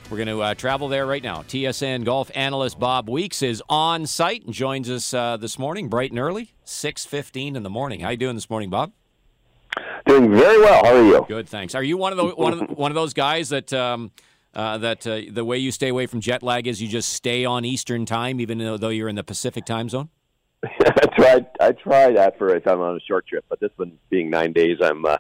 We're going to travel there right now. TSN golf analyst Bob Weeks is on site and joins us this morning, bright and early, 6:15 in the morning. How you doing this morning, Bob? Doing very well. How are you? Good, thanks. Are you one of those guys that the way you stay away from jet lag is you just stay on Eastern time, even though you're in the Pacific time zone? I try that for if I'm on a short trip, but this one being 9 days,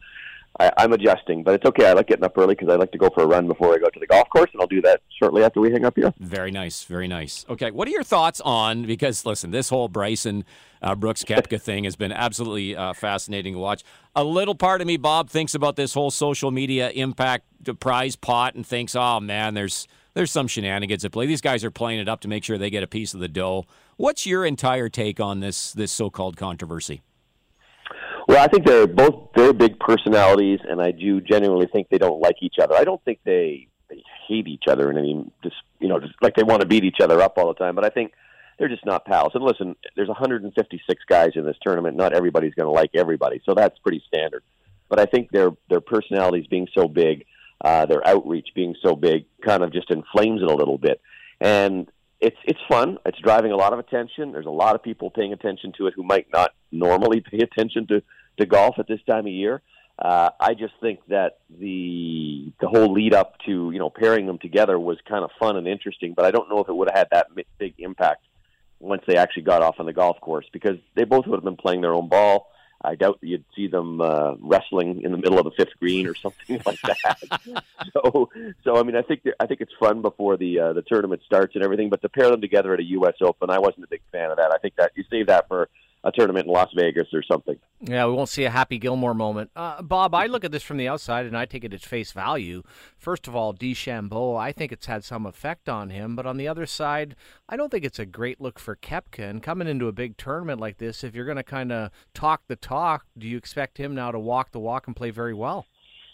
I'm adjusting, but it's okay. I like getting up early because I like to go for a run before I go to the golf course, and I'll do that shortly after we hang up here. Very nice, very nice. Okay, what are your thoughts on, because, listen, this whole Bryson Brooks Koepka thing has been absolutely fascinating to watch. A little part of me, Bob, thinks about this whole social media impact prize pot and thinks, oh, man, there's some shenanigans at play. These guys are playing it up to make sure they get a piece of the dough. What's your entire take on this so-called controversy? Well, I think they're both very big personalities, and I do genuinely think they don't like each other. I don't think they hate each other in any just like they want to beat each other up all the time, but I think they're just not pals. And listen, there's 156 guys in this tournament. Not everybody's going to like everybody, so that's pretty standard. But I think their personalities being so big, their outreach being so big, kind of just inflames it a little bit. And it's fun. It's driving a lot of attention. There's a lot of people paying attention to it who might not normally pay attention to golf at this time of year. I just think that the whole lead up to pairing them together was kind of fun and interesting, but I don't know if it would have had that big impact once they actually got off on the golf course, because they both would have been playing their own ball. I doubt that you'd see them wrestling in the middle of the fifth green or something like that. So I mean, I think it's fun before the tournament starts and everything. But to pair them together at a U.S. Open, I wasn't a big fan of that. I think that you save that for a tournament in Las Vegas or something. Yeah, we won't see a Happy Gilmore moment. Bob, I look at this from the outside, and I take it at face value. First of all, DeChambeau, I think it's had some effect on him. But on the other side, I don't think it's a great look for Koepka. And coming into a big tournament like this, if you're going to kind of talk the talk, do you expect him now to walk the walk and play very well?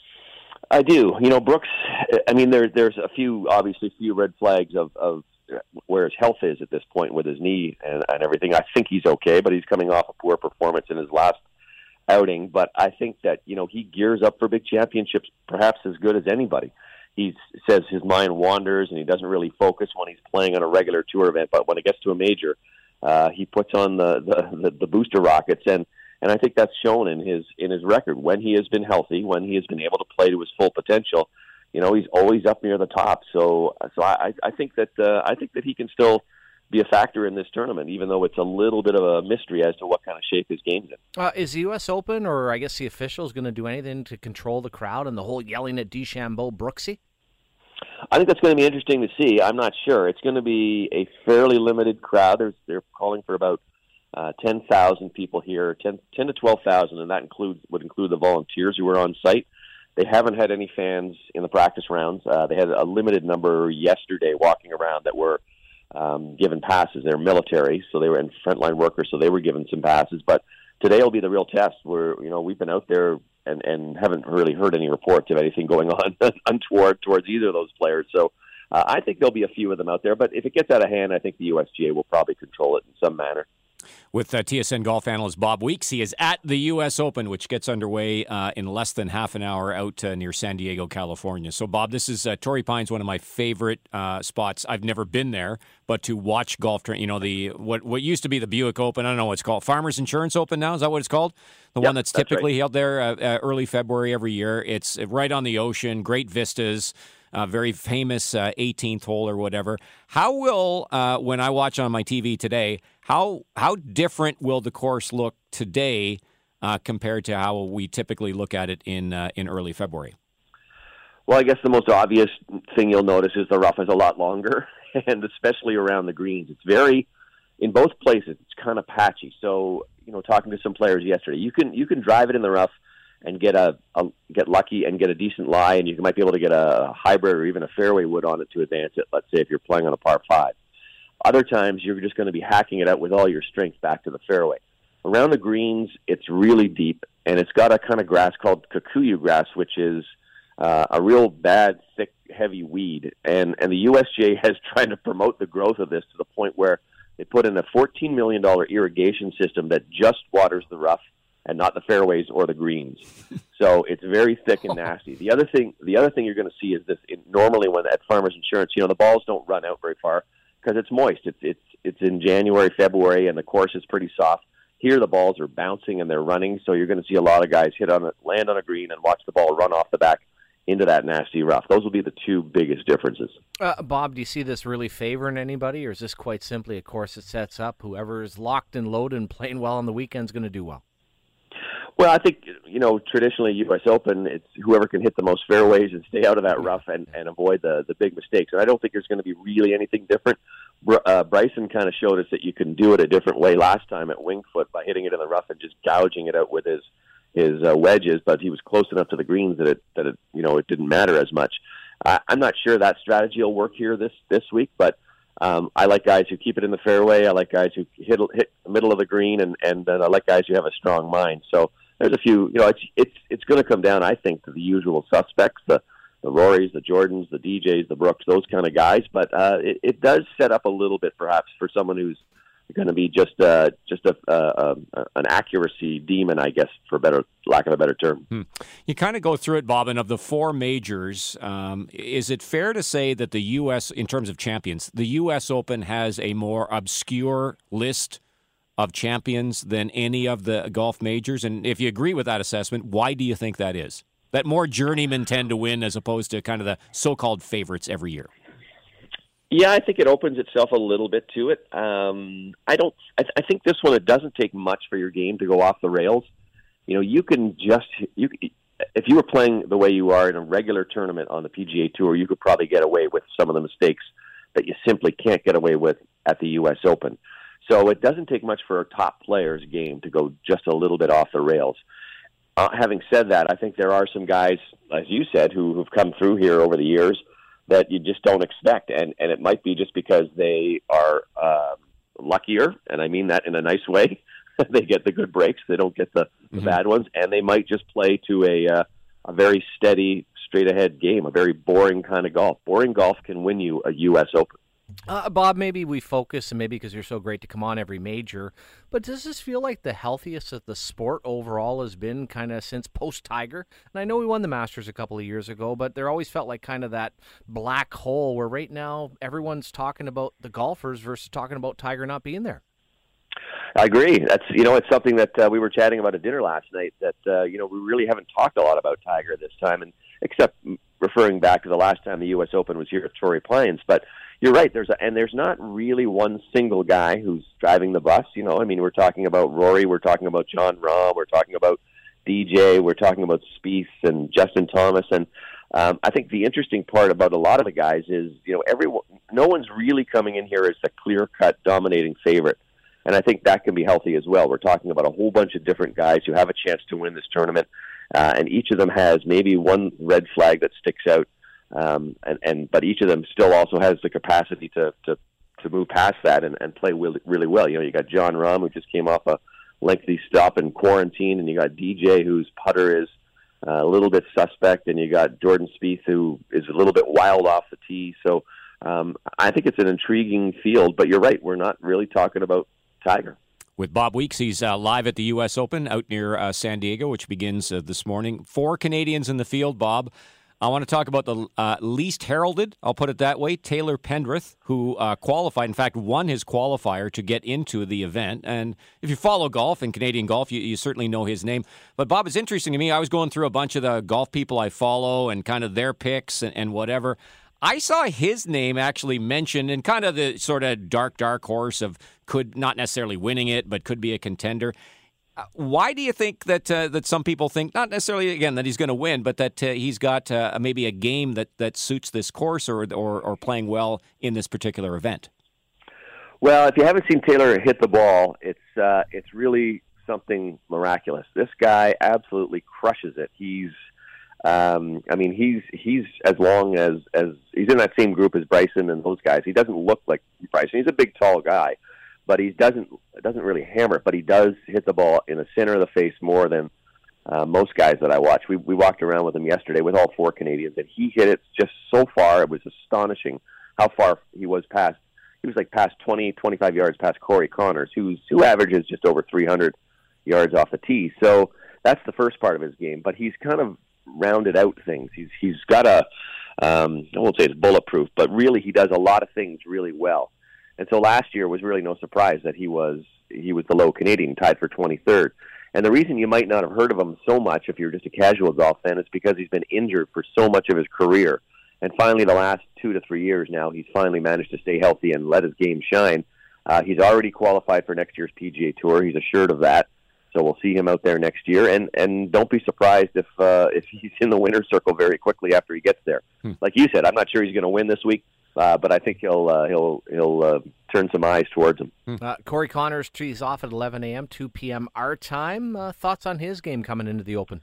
I do. Brooks, I mean, there's a few red flags of where his health is at this point with his knee and everything. I think he's okay, but he's coming off a poor performance in his last outing. But I think that, he gears up for big championships perhaps as good as anybody. He says his mind wanders and he doesn't really focus when he's playing on a regular tour event. But when it gets to a major, he puts on the booster rockets. And I think that's shown in his record. When he has been healthy, when he has been able to play to his full potential, he's always up near the top. So I think that he can still be a factor in this tournament, even though it's a little bit of a mystery as to what kind of shape his game's in. Is the U.S. Open, or I guess the officials, going to do anything to control the crowd and the whole yelling at DeChambeau Brooksy? I think that's going to be interesting to see. I'm not sure. It's going to be a fairly limited crowd. They're calling for about 10,000 people here, 10 to 12,000, and that would include the volunteers who were on site. They haven't had any fans in the practice rounds. They had a limited number yesterday walking around that were given passes. They're military, so they were in frontline workers, so they were given some passes. But today will be the real test where, we've been out there and haven't really heard any reports of anything going on untoward towards either of those players. So I think there'll be a few of them out there. But if it gets out of hand, I think the USGA will probably control it in some manner. With TSN golf analyst Bob Weeks. He is at the U.S. Open, which gets underway in less than half an hour out near San Diego, California. So, Bob, this is Torrey Pines, one of my favorite spots. I've never been there, but to watch golf, what used to be the Buick Open, I don't know what it's called, Farmers Insurance Open now, is that what it's called? The one that's typically held there early February every year. It's right on the ocean, great vistas. Very famous 18th hole or whatever. How will, when I watch on my TV today, how different will the course look today compared to how we typically look at it in early February? Well, I guess the most obvious thing you'll notice is the rough is a lot longer, and especially around the greens. It's in both places, it's kind of patchy. So, talking to some players yesterday, you can drive it in the rough and get lucky and get a decent lie, and you might be able to get a hybrid or even a fairway wood on it to advance it, let's say if you're playing on a par 5. Other times, you're just going to be hacking it out with all your strength back to the fairway. Around the greens, it's really deep, and it's got a kind of grass called kikuyu grass, which is a real bad, thick, heavy weed. And the USGA has tried to promote the growth of this to the point where they put in a $14 million irrigation system that just waters the rough and not the fairways or the greens. So it's very thick and nasty. The other thing you're going to see is this. Normally, when at Farmers Insurance, the balls don't run out very far because it's moist. It's in January, February, and the course is pretty soft. Here, the balls are bouncing and they're running, so you're going to see a lot of guys land on a green and watch the ball run off the back into that nasty rough. Those will be the two biggest differences. Bob, do you see this really favoring anybody, or is this quite simply a course that sets up whoever is locked and loaded and playing well on the weekend is going to do well? Well, I think, traditionally U.S. Open, it's whoever can hit the most fairways and stay out of that rough and avoid the big mistakes. And I don't think there's going to be really anything different. Bryson kind of showed us that you can do it a different way last time at Winged Foot by hitting it in the rough and just gouging it out with his wedges, but he was close enough to the greens that it didn't matter as much. I'm not sure that strategy will work here this week, but I like guys who keep it in the fairway. I like guys who hit the middle of the green, and I like guys who have a strong mind. So there's a few. It's going to come down, I think, to the usual suspects: the Rorys, the Jordans, the DJs, the Brooks, those kind of guys. But it does set up a little bit, perhaps, for someone who's going to be just an accuracy demon, I guess, for lack of a better term. You kind of go through it, Bob, and of the four majors, is it fair to say that the U.S., in terms of champions, the U.S. Open has a more obscure list of champions than any of the golf majors? And if you agree with that assessment, why do you think that is? That more journeymen tend to win as opposed to kind of the so-called favorites every year? Yeah, I think it opens itself a little bit to it. I think this one, it doesn't take much for your game to go off the rails. You can if you were playing the way you are in a regular tournament on the PGA Tour, you could probably get away with some of the mistakes that you simply can't get away with at the U.S. Open. So it doesn't take much for a top player's game to go just a little bit off the rails. Having said that, I think there are some guys, as you said, who've come through here over the years that you just don't expect. And it might be just because they are luckier, and I mean that in a nice way. They get the good breaks. They don't get the bad ones. And they might just play to a very steady, straight-ahead game, a very boring kind of golf. Boring golf can win you a U.S. Open. Bob, maybe we focus, and maybe because you're so great to come on every major, but does this feel like the healthiest that the sport overall has been kind of since post-Tiger? And I know we won the Masters a couple of years ago, but there always felt like kind of that black hole where right now everyone's talking about the golfers versus talking about Tiger not being there. I agree. That's it's something that we were chatting about at dinner last night, that we really haven't talked a lot about Tiger this time, and except referring back to the last time the U.S. Open was here at Torrey Pines. But you're right. There's not really one single guy who's driving the bus. We're talking about Rory, we're talking about Jon Rahm, we're talking about DJ, we're talking about Spieth and Justin Thomas, and I think the interesting part about a lot of the guys is no one's really coming in here as a clear-cut dominating favorite. And I think that can be healthy as well. We're talking about a whole bunch of different guys who have a chance to win this tournament, and each of them has maybe one red flag that sticks out, but each of them still also has the capacity to move past that and play really well. You got Jon Rahm, who just came off a lengthy stop in quarantine, and you got DJ, whose putter is a little bit suspect, and you got Jordan Spieth, who is a little bit wild off the tee. So I think it's an intriguing field, but you're right, we're not really talking about Tiger. With Bob Weeks, he's live at the U.S. Open out near San Diego, which begins this morning. 4 Canadians in the field, Bob. I want to talk about the least heralded, I'll put it that way, Taylor Pendrith, who qualified, in fact, won his qualifier to get into the event. And if you follow golf and Canadian golf, you certainly know his name. But, Bob, it's interesting to me. I was going through a bunch of the golf people I follow and kind of their picks and whatever. I saw his name actually mentioned in kind of the sort of dark horse of could not necessarily winning it, but could be a contender. Why do you think that some people think, not necessarily, again, that he's going to win, but that he's got maybe a game that suits this course or playing well in this particular event? Well, if you haven't seen Taylor hit the ball, it's really something miraculous. This guy absolutely crushes it. He's as long as he's in that same group as Bryson and those guys. He doesn't look like Bryson. He's a big, tall guy, but he doesn't really hammer it. But he does hit the ball in the center of the face more than most guys that I watch. We walked around with him yesterday with all 4 Canadians, and he hit it just so far. It was astonishing how far he was past. He was like past 20, 25 yards past Corey Connors, who averages just over 300 yards off the tee. So that's the first part of his game. But he's kind of rounded out things. He's got I won't say it's bulletproof, but really he does a lot of things really well. And so last year was really no surprise that he was the low Canadian, tied for 23rd. And the reason you might not have heard of him so much if you're just a casual golf fan is because he's been injured for so much of his career. And finally, the last 2 to 3 years now, he's finally managed to stay healthy and let his game shine. He's already qualified for next year's PGA Tour. He's assured of that. So we'll see him out there next year. And don't be surprised if he's in the winner's circle very quickly after he gets there. Like you said, I'm not sure he's going to win this week, but I think he'll turn some eyes towards him. Corey Connors tees off at 11 a.m., 2 p.m. our time. Thoughts on his game coming into the Open?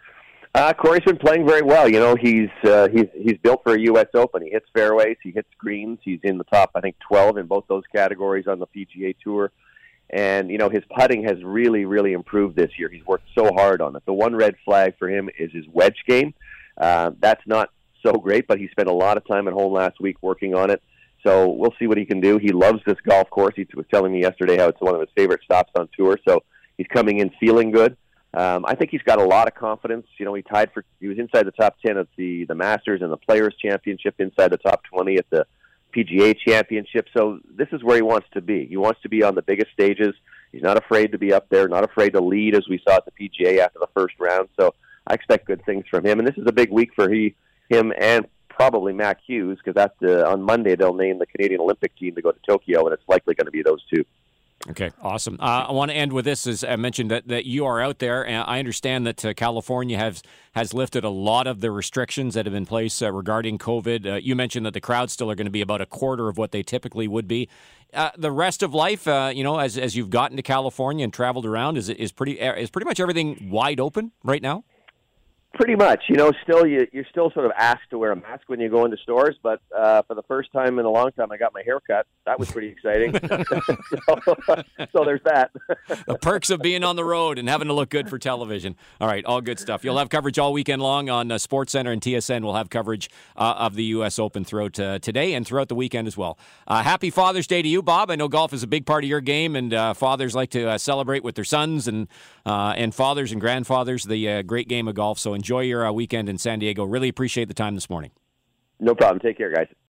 Corey's been playing very well. You know, he's built for a U.S. Open. He hits fairways, he hits greens. He's in the top, I think, 12 in both those categories on the PGA Tour. And, you know, his putting has really, really improved this year. He's worked so hard on it. The one red flag for him is his wedge game. That's not so great, but he spent a lot of time at home last week working on it. So we'll see what he can do. He loves this golf course. He was telling me yesterday how it's one of his favorite stops on tour. So he's coming in feeling good. I think he's got a lot of confidence. You know, he was inside the top 10 at the Masters and the Players Championship, inside the top 20 at the PGA Championship. So this is where he wants to be. He wants to be on the biggest stages. He's not afraid to be up there, not afraid to lead, as we saw at the PGA after the first round. So I expect good things from him. And this is a big week for him and probably Mac Hughes, because on Monday they'll name the Canadian Olympic team to go to Tokyo, and it's likely going to be those two. Okay, awesome. I want to end with this. As I mentioned that you are out there, and I understand that California has lifted a lot of the restrictions that have been in place regarding COVID. You mentioned that the crowds still are going to be about a quarter of what they typically would be. The rest of life, as you've gotten to California and traveled around, is pretty much everything wide open right now? Pretty much. You know, you're still sort of asked to wear a mask when you go into stores, but for the first time in a long time, I got my hair cut. That was pretty exciting. so there's that. The perks of being on the road and having to look good for television. All right, all good stuff. You'll have coverage all weekend long on SportsCenter and TSN. We'll have coverage of the U.S. Open throughout today and throughout the weekend as well. Happy Father's Day to you, Bob. I know golf is a big part of your game, and fathers like to celebrate with their sons and fathers and grandfathers the great game of golf. So enjoy your weekend in San Diego. Really appreciate the time this morning. No problem. Take care, guys.